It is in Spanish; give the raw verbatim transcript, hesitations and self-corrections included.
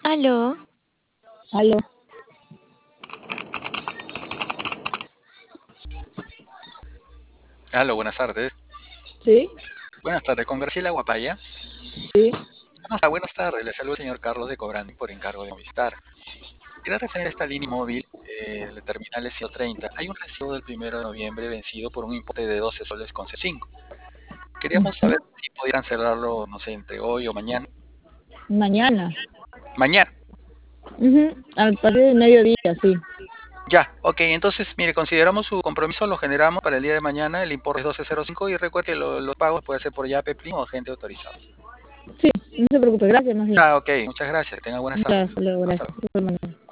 Aló, Aló, Aló, buenas tardes. sí, Buenas tardes, con Graciela Guapaya. sí, ¿Cómo está? Buenas tardes, le saluda el señor Carlos de Cobrandi por encargo de Movistar. Era referente a esta línea móvil, eh, el terminal es ciento treinta. Hay un recibo del primero de noviembre vencido por un importe de doce soles con cinco. Queríamos ujú. saber si podían cerrarlo, no sé, entre hoy o mañana. Mañana, Mañana. ujú, al partir del mediodía, sí, Ya, ok, entonces, mire, consideramos su compromiso, lo generamos para el día de mañana, el importe es doce cero cinco y recuerde que lo- los pagos puede ser por Yape, Plin o agente autorizado. sí, no se preocupe, gracias más bien. Ah, ok, muchas gracias, que tenga buenas Ya, tardes. hasta luego, Hasta gracias. luego. De igual manera.